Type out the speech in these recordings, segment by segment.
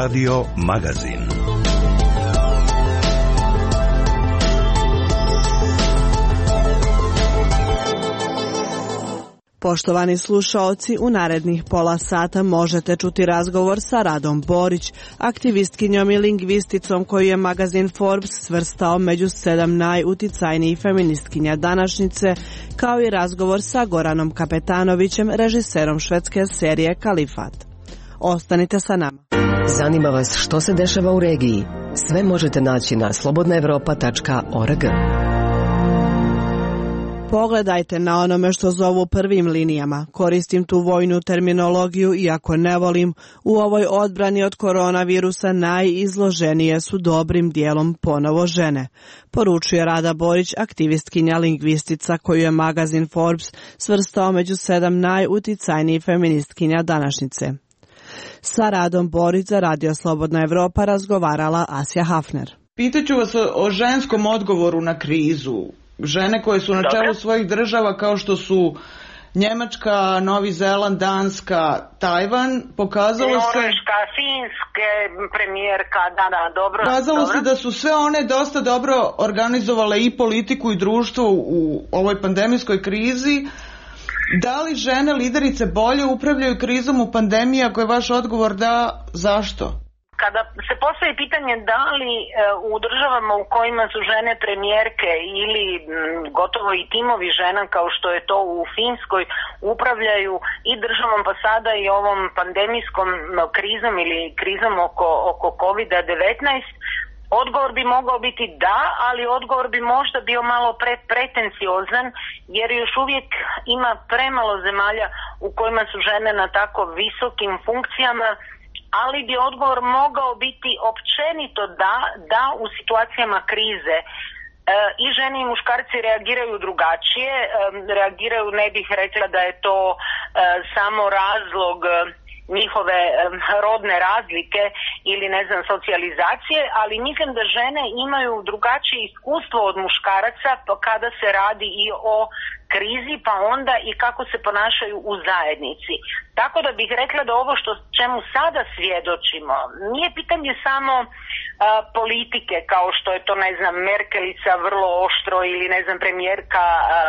Radio Magazin. Poštovani slušaoci, u narednih pola sata možete čuti razgovor sa Radom Borić, aktivistkinjom i lingvisticom koju je magazin Forbes svrstao među 7 najuticajnijih feministkinja današnjice, kao i razgovor sa Goranom Kapetanovićem, režiserom švedske serije Kalifat. Ostanite sa nama. Zanima vas što se dešava u regiji? Sve možete naći na slobodnaevropa.org. Pogledajte na onome što zovu prvim linijama. Koristim tu vojnu terminologiju, iako ne volim. U ovoj odbrani od koronavirusa najizloženije su dobrim dijelom ponovo žene, poručuje Rada Borić, aktivistkinja lingvistica koju je magazin Forbes svrstao među 7 najuticajnijih feministkinja današnjice. Sa Radom Borić za Radio Slobodna Evropa razgovarala Asja Hafner. Pitaću vas o ženskom odgovoru na krizu. Žene koje su na čelu svojih država kao što su Njemačka, Novi Zeland, Danska, Tajvan, pokazalo se... Norveška, Finske, premijerka, dobro. Pokazalo se da su sve one dosta dobro organizovale i politiku i društvo u ovoj pandemijskoj krizi. Da li žene liderice bolje upravljaju krizom u pandemiji? Ako je vaš odgovor da, zašto? Kada se postavi pitanje da li u državama u kojima su žene premijerke ili gotovo i timovi žena kao što je to u Finskoj upravljaju i državom pa sada i ovom pandemijskom krizom ili krizom oko COVID-19, odgovor bi mogao biti da, ali odgovor bi možda bio malo pretenciozan jer još uvijek ima premalo zemalja u kojima su žene na tako visokim funkcijama, ali bi odgovor mogao biti općenito da u situacijama krize i žene i muškarci reagiraju drugačije, reagiraju, ne bih rekla da je to samo razlog njihove rodne razlike ili socijalizacije, ali mislim da žene imaju drugačije iskustvo od muškaraca kada se radi i o krizi, pa onda i kako se ponašaju u zajednici. Tako da bih rekla da ovo čemu sada svjedočimo nije pitanje samo politike kao što je to Merkelica vrlo oštro ili premijerka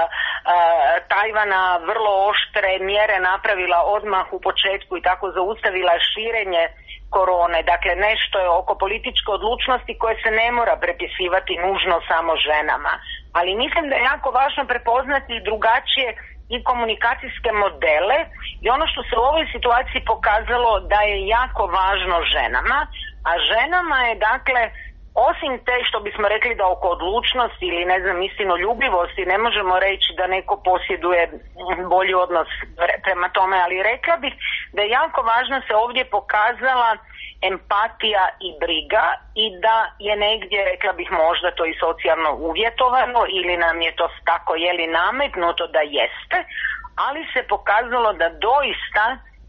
Tajvana vrlo oštre mjere napravila odmah u početku i tako zaustavila širenje korone. Dakle, nešto je oko političke odlučnosti koje se ne mora prepisivati nužno samo ženama. Ali mislim da je jako važno prepoznati drugačije i komunikacijske modele i ono što se u ovoj situaciji pokazalo da je jako važno ženama, a ženama je dakle osim te što bismo rekli da oko odlučnosti ili istinoljubivosti ne možemo reći da neko posjeduje bolji odnos prema tome, ali rekla bih da je jako važno se ovdje pokazala empatija i briga i da je negdje, rekla bih možda to i socijalno uvjetovano ili nam je to tako nametnuto da jeste, ali se pokazalo da doista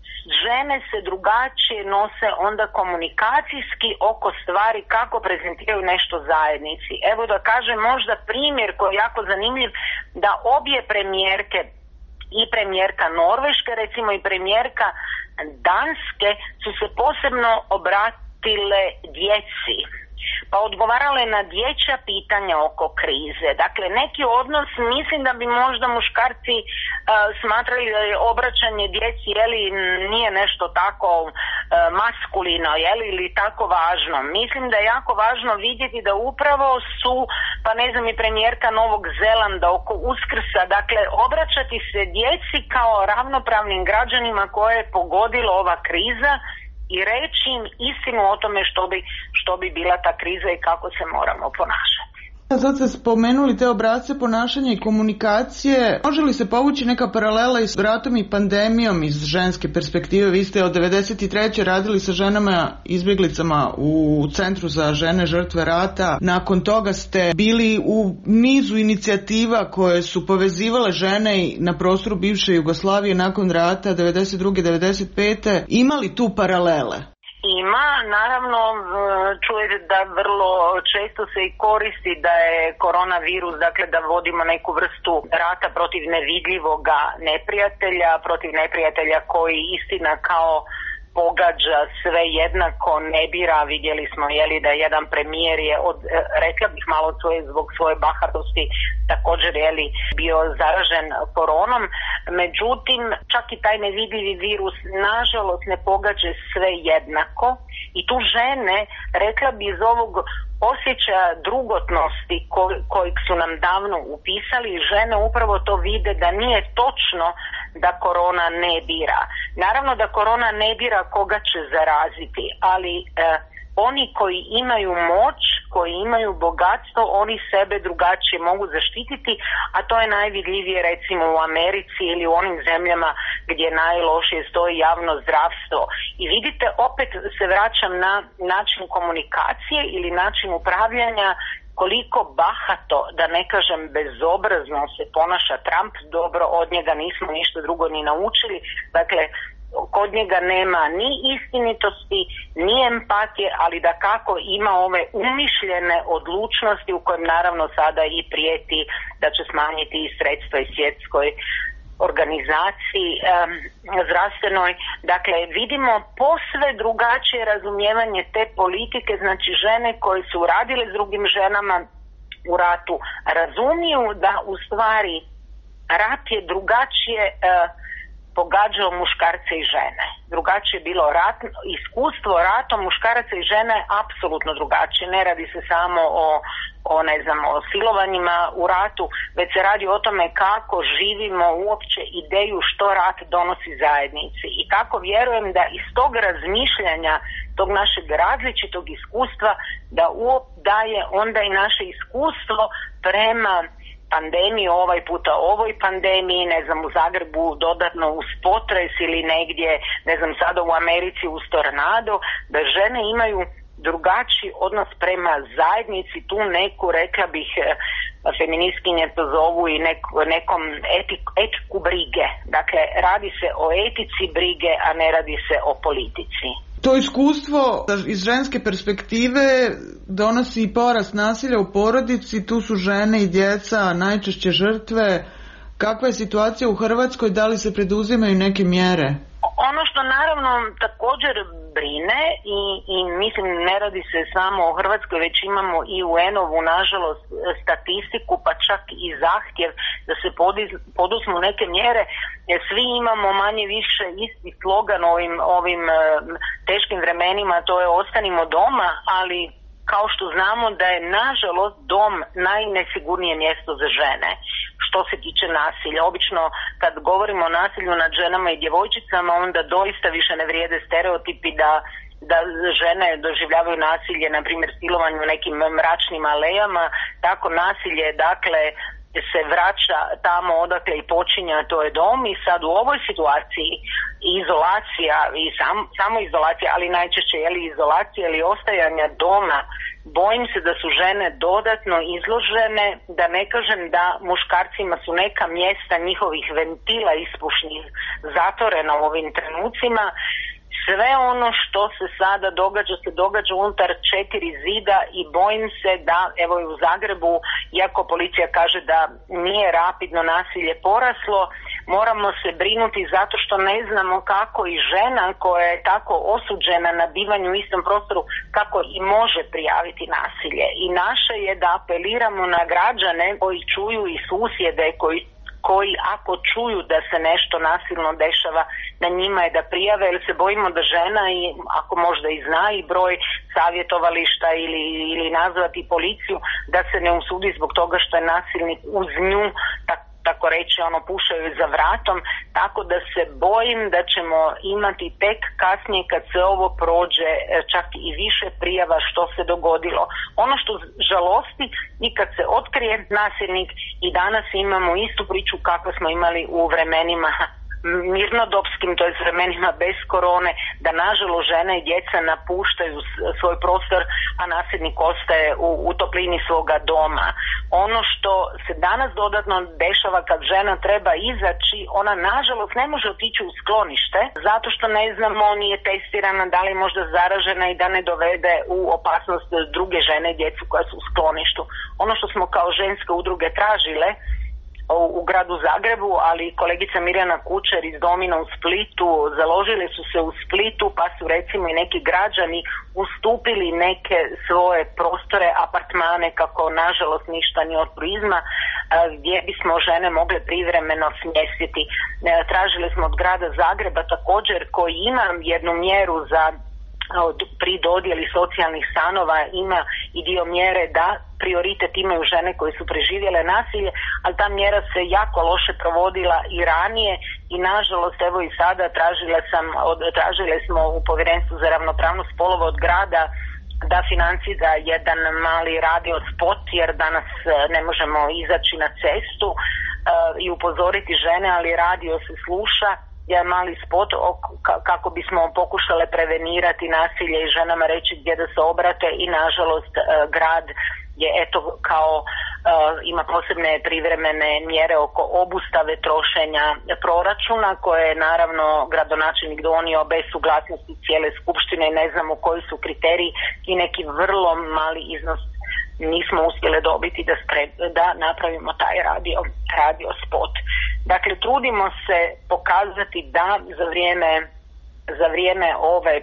žene se drugačije nose onda komunikacijski oko stvari kako prezentiraju nešto zajednici. Evo da kažem možda primjer koji je jako zanimljiv, da obje premijerke i premijerka Norveške recimo i premijerka Danske su se posebno obratile djeci, pa odgovarale na dječja pitanja oko krize. Dakle, neki odnos mislim da bi možda muškarci smatrali da je obraćanje djeci nije nešto tako maskulino ili tako važno. Mislim da je jako važno vidjeti da upravo su, i premijerka Novog Zelanda oko Uskrsa, dakle, obraćati se djeci kao ravnopravnim građanima koje je pogodila ova kriza i reći im istinu o tome što bi bila ta kriza i kako se moramo ponašati. Sad ste spomenuli te obrasce ponašanja i komunikacije. Može li se povući neka paralela i s ratom i pandemijom iz ženske perspektive? Vi ste od 1993. radili sa ženama izbjeglicama u Centru za žene žrtve rata. Nakon toga ste bili u nizu inicijativa koje su povezivale žene na prostoru bivše Jugoslavije nakon rata 92. 95. Ima li tu paralele? Ima, naravno čujete da vrlo često se i koristi da je koronavirus, dakle da vodimo neku vrstu rata protiv nevidljivoga neprijatelja, protiv neprijatelja koji istina kao pogađa sve jednako, ne bira. Vidjeli smo da jedan premijer je rekla bih malo zbog svoje bahatosti također bio zaražen koronom. Međutim, čak i taj nevidljivi virus nažalost ne pogađa sve jednako i tu žene, rekla bi iz ovog osjećaja drugotnosti kojeg su nam davno upisali, žene upravo to vide da nije točno da korona ne bira. Naravno da korona ne bira koga će zaraziti, ali oni koji imaju moć, koji imaju bogatstvo, oni sebe drugačije mogu zaštititi, a to je najvidljivije recimo u Americi ili u onim zemljama gdje najlošije stoji javno zdravstvo. I vidite, opet se vraćam na način komunikacije ili način upravljanja, koliko bahato, da ne kažem bezobrazno se ponaša Trump. Dobro, od njega nismo ništa drugo ni naučili. Dakle, kod njega nema ni istinitosti, ni empatije, ali da kako ima ove umišljene odlučnosti u kojem naravno sada i prijeti da će smanjiti i sredstva i svjetskoj organizaciji zdravstvenoj. Dakle, vidimo posve drugačije razumijevanje te politike. Znači, žene koje su radile s drugim ženama u ratu razumiju da u stvari rat je drugačije pogađao muškarce i žene. Drugačije je bilo iskustvo ratom muškaraca i žene je apsolutno drugačije. Ne radi se samo o silovanjima u ratu, već se radi o tome kako živimo uopće ideju što rat donosi zajednici. I tako vjerujem da iz tog razmišljanja, tog našeg različitog iskustva, da je onda i naše iskustvo prema pandemiji, ovaj puta ovoj pandemiji, u Zagrebu dodatno uz potres ili negdje, sada u Americi uz tornado, da žene imaju drugačiji odnos prema zajednici, tu neku, rekla bih, feministkinje to zovu i nekom etiku brige. Dakle, radi se o etici brige, a ne radi se o politici. To iskustvo iz ženske perspektive donosi i porast nasilja u porodici, tu su žene i djeca najčešće žrtve. Kakva je situacija u Hrvatskoj, da li se preduzimaju neke mjere? Ono što naravno također brine i mislim ne radi se samo o Hrvatskoj, već imamo i UN-ovu nažalost statistiku, pa čak i zahtjev da se poduzmu neke mjere. Svi imamo manje više isti slogan ovim teškim vremenima, to je ostanimo doma, ali kao što znamo da je nažalost dom najnesigurnije mjesto za žene što se tiče nasilja. Obično kad govorimo o nasilju nad ženama i djevojčicama, onda doista više ne vrijede stereotipi da žene doživljavaju nasilje, na primjer silovanju u nekim mračnim alejama. Tako nasilje, dakle, se vraća tamo odakle i počinja, to je dom. I sad u ovoj situaciji izolacija i samo izolacija, ali najčešće izolacija ili ostajanja doma, bojim se da su žene dodatno izložene, da ne kažem da muškarcima su neka mjesta njihovih ventila ispušnih zatvorena u ovim trenucima. Sve ono što se sada događa unutar 4 zida i bojim se da, evo i u Zagrebu, iako policija kaže da nije rapidno nasilje poraslo, moramo se brinuti zato što ne znamo kako i žena koja je tako osuđena na bivanju u istom prostoru, kako i može prijaviti nasilje. I naše je da apeliramo na građane koji čuju i susjede koji ako čuju da se nešto nasilno dešava, na njima je da prijave, jer se bojimo da žena, i ako možda i zna i broj savjetovališta ili nazvati policiju, da se ne usudi zbog toga što je nasilnik uz nju, tako reći, pušaju za vratom, tako da se bojim da ćemo imati tek kasnije kad se ovo prođe čak i više prijava što se dogodilo. Ono što žalosti i kad se otkrije nasilnik, i danas imamo istu priču kakvu smo imali u vremenima mirnodopskim, to je vremenima bez korone, da nažalost žene i djeca napuštaju svoj prostor, a nasilnik ostaje u toplini svoga doma. Ono što se danas dodatno dešava kad žena treba izaći, ona nažalost ne može otići u sklonište, zato što ne znamo, nije testirana, da li je možda zaražena i da ne dovede u opasnost druge žene i djecu koja su u skloništu. Ono što smo kao ženske udruge tražile u gradu Zagrebu, ali kolegica Mirjana Kučer iz Domina u Splitu založili su se u Splitu, pa su recimo i neki građani ustupili neke svoje prostore, apartmane, kako nažalost ništa ni od turizma, gdje bismo žene mogle privremeno smjestiti. Tražili smo od grada Zagreba također, koji ima jednu mjeru za pri dodjeli socijalnih stanova, ima i dio mjere da prioritet imaju žene koje su preživjele nasilje, ali ta mjera se jako loše provodila i ranije i nažalost evo i sada tražile smo u Povjerenstvu za ravnopravnost spolova od grada da financira jedan mali radio spot, jer danas ne možemo izaći na cestu i upozoriti žene, ali radio se sluša. Jedan mali spot kako bismo pokušale prevenirati nasilje i ženama reći gdje da se obrate i nažalost grad je ima posebne privremene mjere oko obustave trošenja proračuna koje je naravno gradonačelnik donio bez suglasnosti cijele skupštine i ne znamo koji su kriteriji i neki vrlo mali iznos nismo uspjeli dobiti da napravimo taj radio spot. Dakle, trudimo se pokazati da za vrijeme ove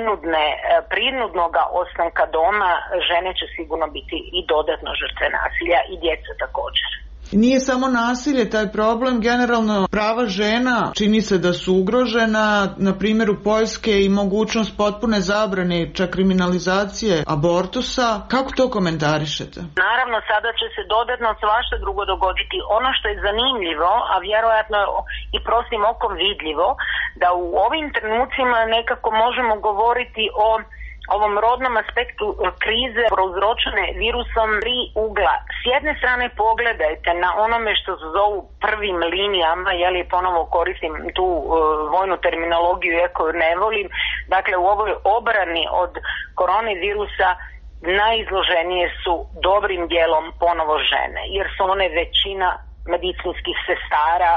prinudnoga ostanka doma žene će sigurno biti i dodatno žrtve nasilja i djeca također. Nije samo nasilje taj problem, generalno prava žena čini se da su ugrožena, na primjeru Poljske i mogućnost potpune zabrane, čak kriminalizacije abortusa. Kako to komentarišete? Naravno, sada će se dodatno svašta drugo dogoditi. Ono što je zanimljivo, a vjerojatno i prostim okom vidljivo, da u ovim trenucima nekako možemo govoriti o ovom rodnom aspektu krize prouzročene virusom tri ugla. S jedne strane pogledajte na onome što se zovu prvim linijama, ponovo koristim tu vojnu terminologiju, iako ne volim, dakle u ovoj obrani od koronavirusa najizloženije su dobrim dijelom ponovo žene, jer su one većina medicinskih sestara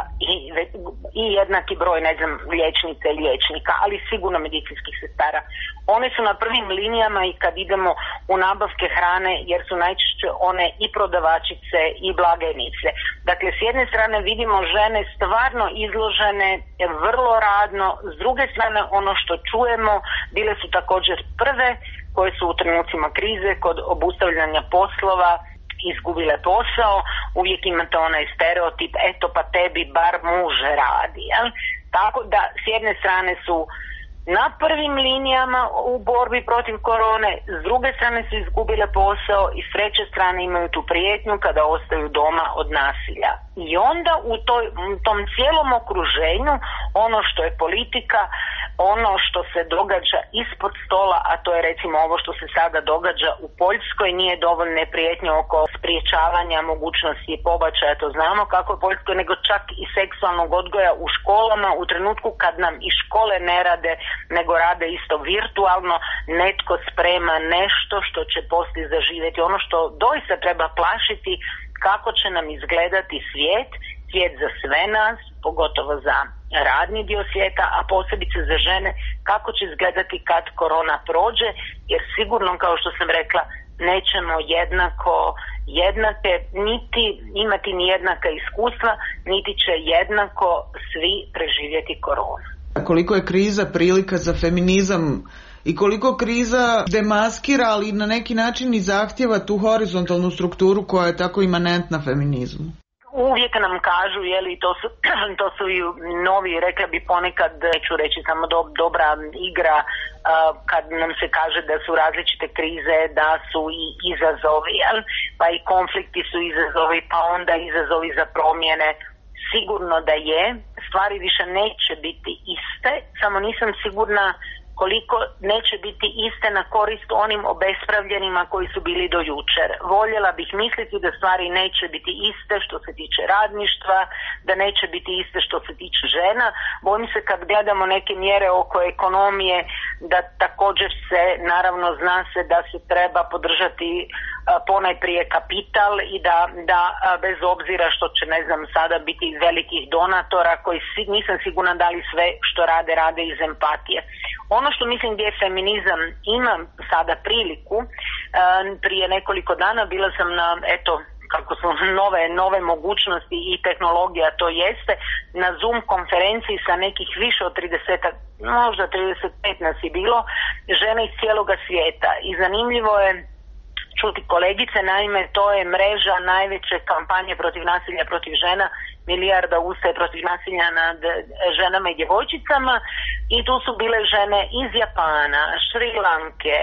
i jednaki broj, liječnica i liječnika, ali sigurno medicinskih sestara. One su na prvim linijama i kad idemo u nabavke hrane, jer su najčešće one i prodavačice i blagajnice. Dakle, s jedne strane vidimo žene stvarno izložene vrlo radno, s druge strane ono što čujemo, bile su također prve koje su u trenucima krize kod obustavljanja poslova izgubile posao, uvijek imate onaj stereotip, eto pa tebi bar muž radi. Tako da s jedne strane su na prvim linijama u borbi protiv korone, s druge strane su izgubile posao i s treće strane imaju tu prijetnju kada ostaju doma od nasilja. I onda u tom cijelom okruženju ono što je politika, ono što se događa ispod stola, a to je recimo ovo što se sada događa u Poljskoj, nije dovoljne prijetnje oko spriječavanja mogućnosti pobačaja, to znamo kako je Poljskoj, nego čak i seksualnog odgoja u školama u trenutku kad nam i škole ne rade, nego rade isto virtualno, netko sprema nešto što će poslije zaživjeti. Ono što doista treba plašiti, kako će nam izgledati svijet za sve nas, pogotovo za radni dio svijeta, a posebice za žene, kako će izgledati kad korona prođe, jer sigurno, kao što sam rekla, nećemo jednake niti imati ni jednaka iskustva, niti će jednako svi preživjeti koronu. Koliko je kriza prilika za feminizam i koliko kriza demaskira, ali na neki način i zahtjeva tu horizontalnu strukturu koja je tako imanentna feminizmu. Uvijek nam kažu, to su i novi, rekla bi ponekad, neću reći samo dobra igra, kad nam se kaže da su različite krize, da su i izazovi, pa i konflikti su izazovi, pa onda izazovi za promjene. Sigurno da je, stvari više neće biti iste, samo nisam sigurna koliko neće biti iste na korist onim obespravljenima koji su bili do jučer. Voljela bih misliti da stvari neće biti iste što se tiče radništva, da neće biti iste što se tiče žena. Bojim se kad gledamo neke mjere oko ekonomije, da također se, naravno zna se da se treba podržati ponajprije kapital i da bez obzira što će, sada biti velikih donatora koji nisam sigurna da li sve što rade iz empatije. Ono što mislim gdje feminizam ima sada priliku, prije nekoliko dana bila sam na kako su nove mogućnosti i tehnologija to jeste, na Zoom konferenciji sa nekih više od 30, možda 35 nas je bilo, žene iz cijeloga svijeta. I zanimljivo je čuti kolegice, naime to je mreža najveće kampanje protiv nasilja protiv žena, milijarda ustaje protiv nasilja nad ženama i djevojčicama, i tu su bile žene iz Japana, Šri Lanke,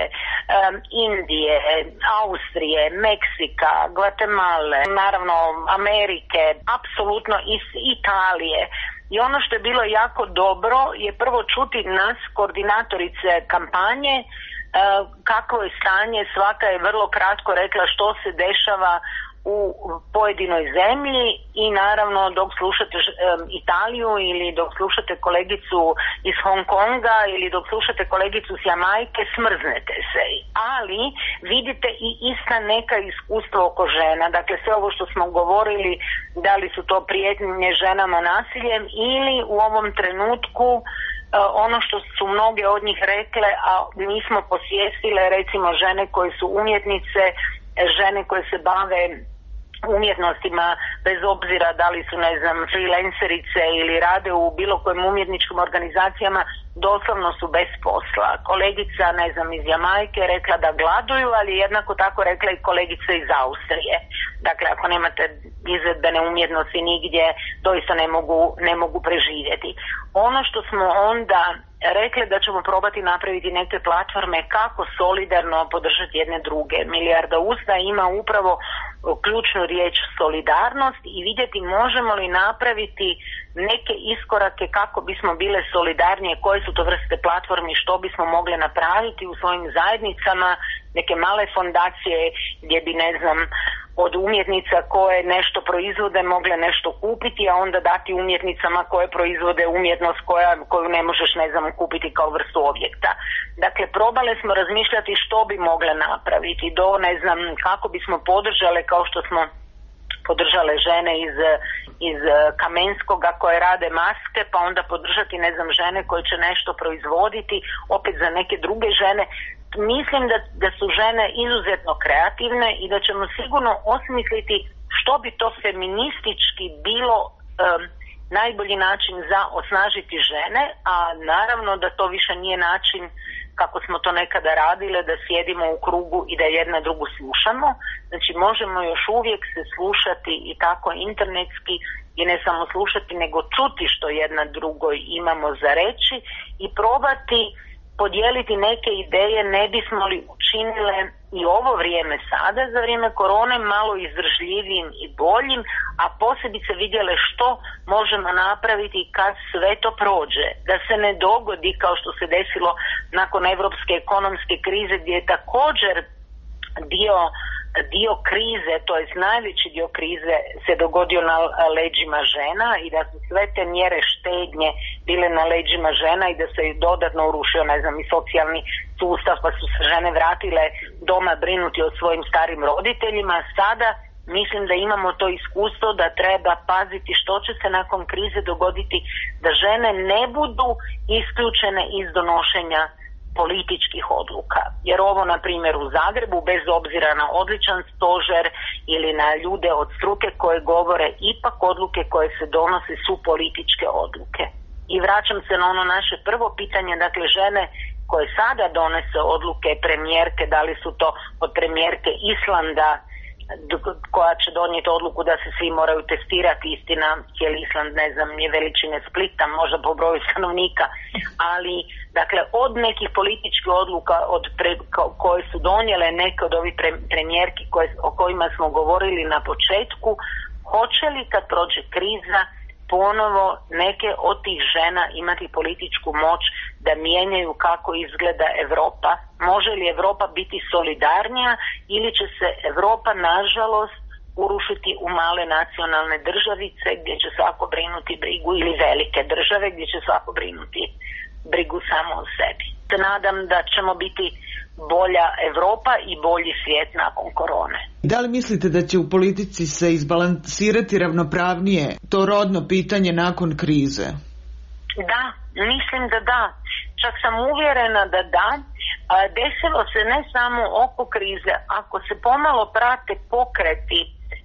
Indije, Austrije, Meksika, Gvatemale, naravno Amerike, apsolutno iz Italije. I ono što je bilo jako dobro je prvo čuti nas, koordinatorice kampanje, kako je stanje. Svaka je vrlo kratko rekla što se dešava u pojedinoj zemlji, i naravno dok slušate Italiju ili dok slušate kolegicu iz Hong Konga ili dok slušate kolegicu s Jamajke, smrznete se. Ali vidite i ista neka iskustva oko žena. Dakle, sve ovo što smo govorili, da li su to prijetnje ženama nasiljem ili u ovom trenutku ono što su mnoge od njih rekle, a nismo posvijestile, recimo žene koje su umjetnice, žene koje se bave umjetnostima, bez obzira da li su, ne znam, freelancerice ili rade u bilo kojim umjetničkim organizacijama, doslovno su bez posla. Kolegica, ne znam, iz Jamajke rekla da gladuju, ali jednako tako rekla i kolegica iz Austrije. Dakle, ako nemate izvedbene umjetnosti nigdje, doista ne mogu preživjeti. Ono što smo onda rekli da ćemo probati napraviti neke platforme kako solidarno podržati jedne druge. Milijarda usta ima upravo ključnu riječ solidarnost i vidjeti možemo li napraviti neke iskorake kako bismo bile solidarnije, koje su to vrste platformi, što bismo mogli napraviti u svojim zajednicama, neke male fondacije gdje bi, ne znam, od umjetnica koje nešto proizvode mogle nešto kupiti, a onda dati umjetnicama koje proizvode umjetnost koju ne možeš, ne znam, kupiti kao vrstu objekta. Dakle, probale smo razmišljati što bi mogle napraviti, ne znam, kako bismo podržale, kao što smo podržale žene iz Kamenskoga koje rade maske, pa onda podržati, ne znam, žene koje će nešto proizvoditi opet za neke druge žene. Mislim da su žene izuzetno kreativne i da ćemo sigurno osmisliti što bi to feministički bilo najbolji način za osnažiti žene, a naravno da to više nije način kako smo to nekada radile, da sjedimo u krugu i da jedna drugu slušamo. Znači možemo još uvijek se slušati i tako internetski, i ne samo slušati nego čuti što jedna drugoj imamo za reći i probati podijeliti neke ideje, ne bismo li učinile i ovo vrijeme sada, za vrijeme korone, malo izdržljivijim i boljim, a posebice vidjele što možemo napraviti kad sve to prođe. Da se ne dogodi kao što se desilo nakon europske ekonomske krize, gdje je također dio krize, to jest najveći dio krize se dogodio na leđima žena i da su sve te mjere štednje bile na leđima žena i da se dodatno urušio, ne znam, i socijalni sustav, pa su se žene vratile doma brinuti o svojim starim roditeljima. Sada mislim da imamo to iskustvo da treba paziti što će se nakon krize dogoditi, da žene ne budu isključene iz donošenja političkih odluka. Jer ovo, na primjer, u Zagrebu, bez obzira na odličan stožer ili na ljude od struke koje govore, ipak odluke koje se donose su političke odluke. I vraćam se na ono naše prvo pitanje, dakle žene koje sada donese odluke, premijerke, da li su to od premijerke Islanda koja će donijeti odluku da se svi moraju testirati, istina cijeli Island, ne znam, je veličine Splita, možda po broju stanovnika, ali dakle od nekih političkih odluka koje su donijele neke od ovih premijerki o kojima smo govorili na početku, hoće li kad prođe kriza ponovo neke od tih žena imati političku moć da mijenjaju kako izgleda Europa? Može li Europa biti solidarnija ili će se Europa nažalost urušiti u male nacionalne državice gdje će svako brinuti brigu, ili velike države gdje će svako brinuti brigu samo o sebi? Se nadam da ćemo biti bolja Europa i bolji svijet nakon korone. Da li mislite da će u politici se izbalansirati ravnopravnije to rodno pitanje nakon krize? Da, mislim da da. Čak sam uvjerena da da. Desilo se ne samo oko krize. Ako se pomalo prate pokreti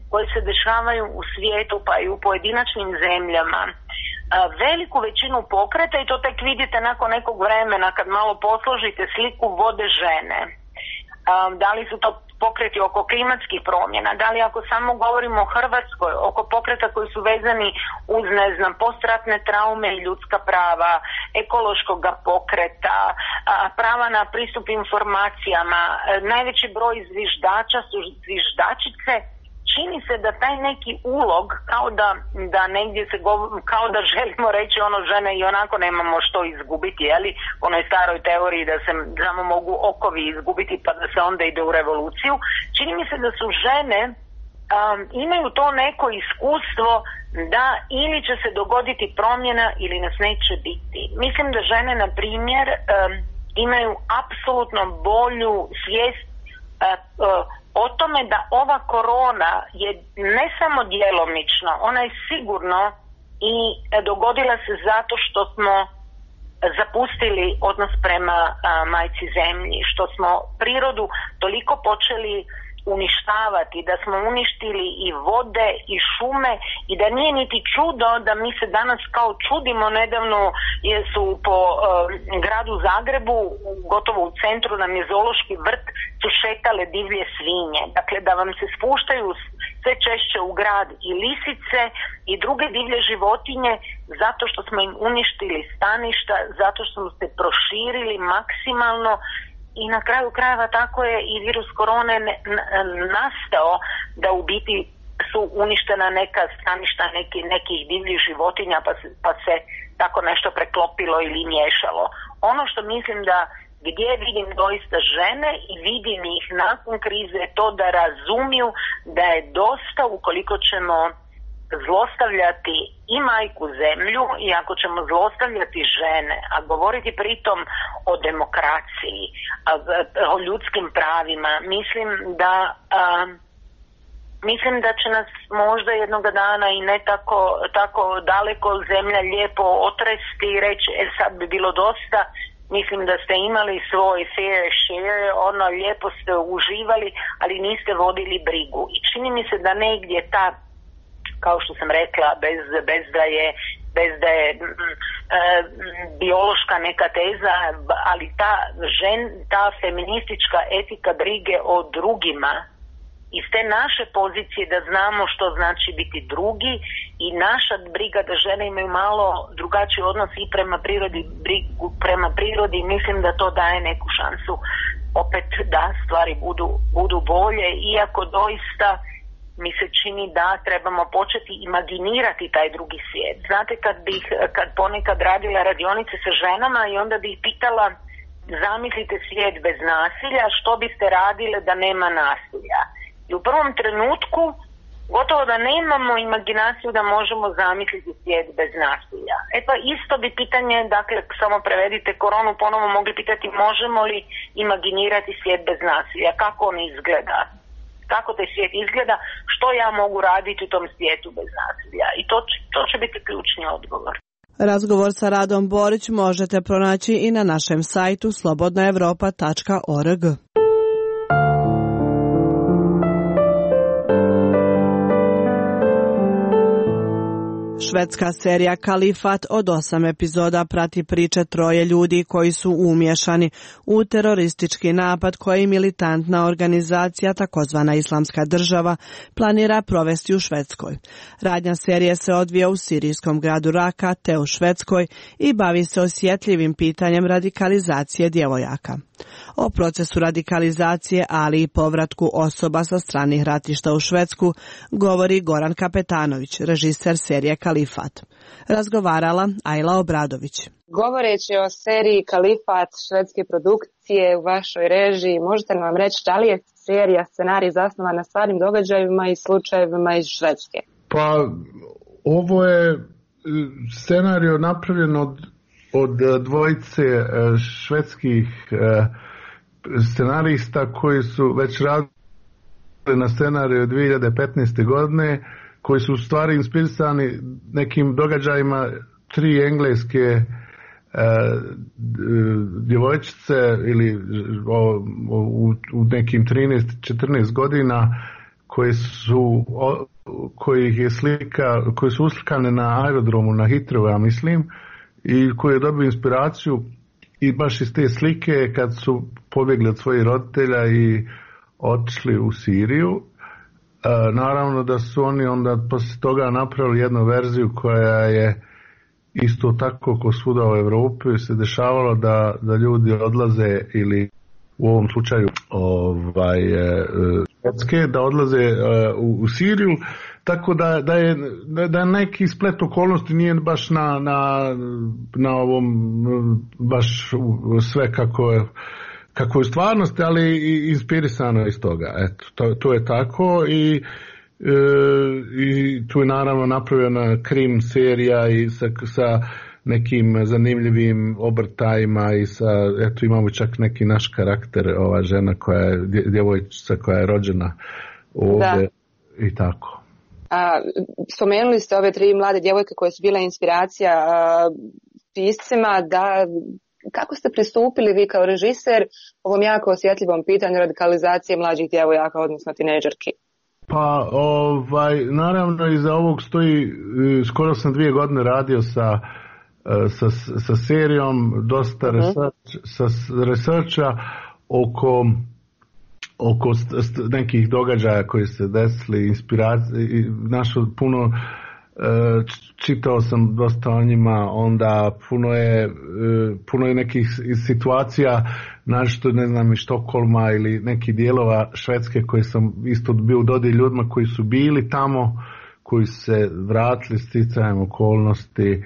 koje se dešavaju u svijetu pa i u pojedinačnim zemljama, veliku većinu pokreta, i to tek vidite nakon nekog vremena kad malo posložite sliku, vode žene. Da li su to pokreti oko klimatskih promjena, da li ako samo govorimo o Hrvatskoj, oko pokreta koji su vezani uz, postratne traume i ljudska prava, ekološkog pokreta, prava na pristup informacijama, najveći broj zviždača su zviždačice. Čini se da taj neki ulog, da negdje se kao da želimo reći žene i onako nemamo što izgubiti, u onoj staroj teoriji da se samo mogu okovi izgubiti pa da se onda ide u revoluciju. Čini mi se da su žene imaju to neko iskustvo da ili će se dogoditi promjena ili nas neće biti. Mislim da žene, na primjer, imaju apsolutno bolju svijest o tome da ova korona je ne samo djelomično, ona je sigurno i dogodila se zato što smo zapustili odnos prema majci zemlji, što smo prirodu toliko počeli uništavati, da smo uništili i vode i šume i da nije niti čudo da mi se danas kao čudimo. Nedavno su po gradu Zagrebu, gotovo u centru nam je zoološki vrt, su šetale divlje svinje. Dakle, da vam se spuštaju sve češće u grad i lisice i druge divlje životinje zato što smo im uništili staništa, zato što smo se proširili maksimalno. I na kraju krajeva tako je i virus korone nastao, da u biti su uništena neka staništa nekih divljih životinja pa se tako nešto preklopilo ili miješalo. Ono što mislim da gdje vidim doista žene i vidim ih nakon krize to da razumiju da je dosta ukoliko ćemo zlostavljati i majku zemlju i ako ćemo zlostavljati žene, a govoriti pritom o demokraciji, o ljudskim pravima, mislim da će nas možda jednoga dana i ne tako daleko zemlja lijepo otresti i reći sad bi bilo dosta. Mislim da ste imali svoj fair share, lijepo ste uživali, ali niste vodili brigu. I čini mi se da negdje ta, kao što sam rekla, bez da je biološka neka teza, ali ta feministička etika brige o drugima, iz te naše pozicije da znamo što znači biti drugi i naša briga da žene imaju malo drugačiji odnos i prema prirodi, mislim da to daje neku šansu opet da stvari budu bolje, iako doista mi se čini da trebamo početi imaginirati taj drugi svijet. Znate, kad ponekad radila radionice sa ženama i onda bih pitala, zamislite svijet bez nasilja, što biste radile da nema nasilja? I u prvom trenutku gotovo da nemamo imaginaciju da možemo zamisliti svijet bez nasilja. Pa isto bi pitanje, dakle, samo prevedite koronu, ponovo mogli pitati možemo li imaginirati svijet bez nasilja, kako on izgleda, kako taj svijet izgleda, što ja mogu raditi u tom svijetu bez nasilja. I to će biti ključni odgovor. Razgovor sa Radom Borić možete pronaći i na našem sajtu slobodnaevropa.org. Švedska serija Kalifat od 8 epizoda prati priče 3 ljudi koji su umiješani u teroristički napad koji militantna organizacija takozvana Islamska država planira provesti u Švedskoj. Radnja serije se odvija u sirijskom gradu Raka te u Švedskoj i bavi se osjetljivim pitanjem radikalizacije djevojaka. O procesu radikalizacije, ali i povratku osoba sa stranih ratišta u Švedsku, govori Goran Kapetanović, režiser serije Kalifat. Razgovarala Ajla Obradović. Govoreći o seriji Kalifat švedske produkcije u vašoj režiji, možete li nam reći da li je serija scenarij zasnovan na stvarnim događajima i slučajevima iz Švedske? Pa ovo je scenarij napravljen od dvojice švedskih scenarista koji su već radili na scenariju 2015. godine, koji su u stvari inspirisani nekim događajima 3 engleske djevojčice ili u nekim 13-14 godina koje su uslikane na aerodromu na Heathrow, ja mislim, i koje je dobio inspiraciju i baš iz te slike kad su pobjegli od svojih roditelja i otišli u Siriju. Naravno da su oni onda poslije toga napravili jednu verziju koja je isto tako ko svuda u Europi se dešavalo da ljudi odlaze ili u ovom slučaju Švedske, da odlaze u Siriju, tako da je neki splet okolnosti nije baš na ovom baš sve kako je u stvarnosti, ali i inspirisano iz toga. Eto, to je tako i tu je naravno napravljena krim serija i sa nekim zanimljivim obrtajima i eto imamo čak neki naš karakter, ova žena koja je djevojčica koja je rođena ovdje i tako. Spomenuli ste ove 3 mlade djevojke koje su bile inspiracija piscima, kako ste pristupili vi kao režiser ovom jako osjetljivom pitanju radikalizacije mlađih djevojaka, odnosno tinejdžerki? Pa, naravno iza ovog stoji, skoro sam 2 godine radio sa serijom, dosta researcha oko nekih događaja koji se desili, našao puno, čitao sam dosta o njima, onda puno je nekih situacija, našto ne znam iz Štokholma ili nekih dijelova Švedske koji sam isto bio u dodiru ljudima koji su bili tamo, koji se vratili sticajem okolnosti.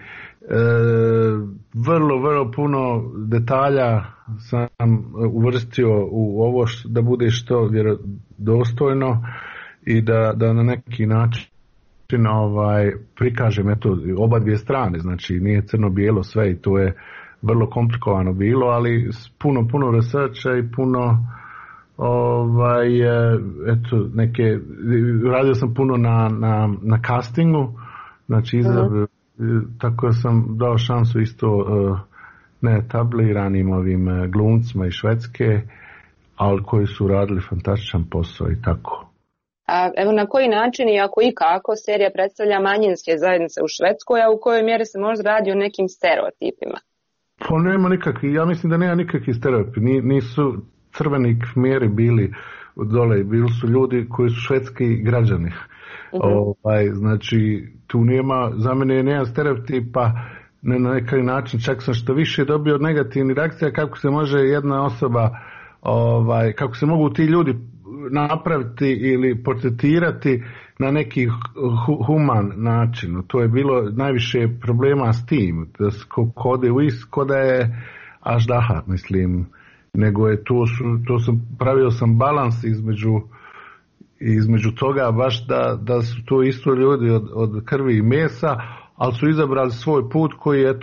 Vrlo puno detalja sam uvrstio u ovo da bude što vjerodostojno i da na neki način prikažem oba dvije strane, znači nije crno-bijelo sve i to je vrlo komplikovano bilo, ali puno researcha i puno radio sam puno na castingu, znači tako sam dao šansu isto neetabliranim ovim glumcima iz Švedske, ali koji su radili fantastičan posao i tako. A evo na koji način i ako i kako serija predstavlja manjinske zajednice u Švedskoj, a u kojoj mjeri se možda radi o nekim stereotipima? Pa nema nikakvi, ja mislim da nema nikakvi stereotipi, nisu crveni kmeri bili dole, bili su ljudi koji su švedski građani. Znači tu nema, za mene nema stereotipa, ne na neki način, čak sam što više dobio negativnih reakcija kako se može jedna osoba, kako se mogu ti ljudi napraviti ili portretirati na neki human način. To je bilo najviše problema s tim, ko da je aždaha, mislim, nego je pravio sam balans između toga baš da su to isto ljudi od krvi i mesa, ali su izabrali svoj put koji je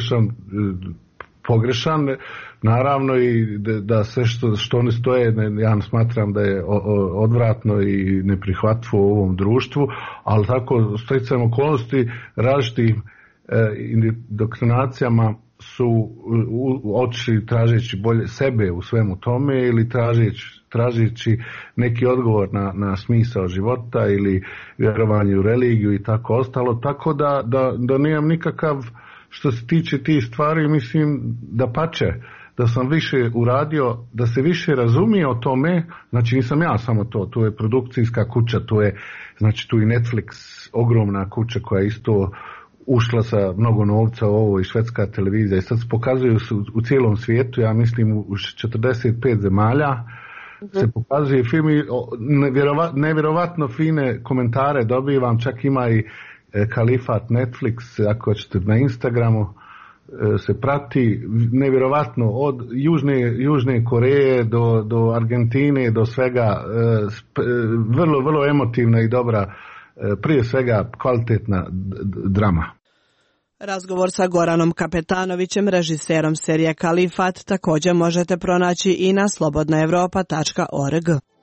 pogrešan, naravno i da sve što oni stoje, ja smatram da je odvratno i neprihvatljivo u ovom društvu, ali tako sticajem okolnosti različitim indoktrinacijama su otišli tražeći bolje sebe u svemu tome ili tražeći neki odgovor na smisao života ili vjerovanje u religiju i tako ostalo, tako da nemam nikakav, što se tiče tih stvari, mislim da sam više uradio, da se više razumije o tome, znači nisam ja samo to je produkcijska kuća, znači tu i Netflix, ogromna kuća koja isto ušla sa mnogo novca u ovo i švedska televizija i sad se pokazuju u cijelom svijetu, ja mislim u 45 zemalja se pokazuje film i nevjerovatno fine komentare dobivam, čak ima i Kalifat Netflix, ako ćete na Instagramu se prati, nevjerovatno od Južne Koreje do Argentine, do svega, vrlo emotivna i dobra, prije svega kvalitetna drama. Razgovor sa Goranom Kapetanovićem, režiserom serije Kalifat, također možete pronaći i na slobodnaevropa.org.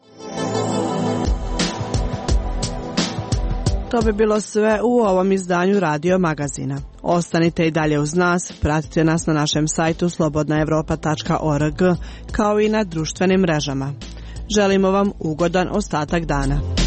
To bi bilo sve u ovom izdanju Radio Magazina. Ostanite i dalje uz nas, pratite nas na našem sajtu slobodnaevropa.org kao i na društvenim mrežama. Želimo vam ugodan ostatak dana.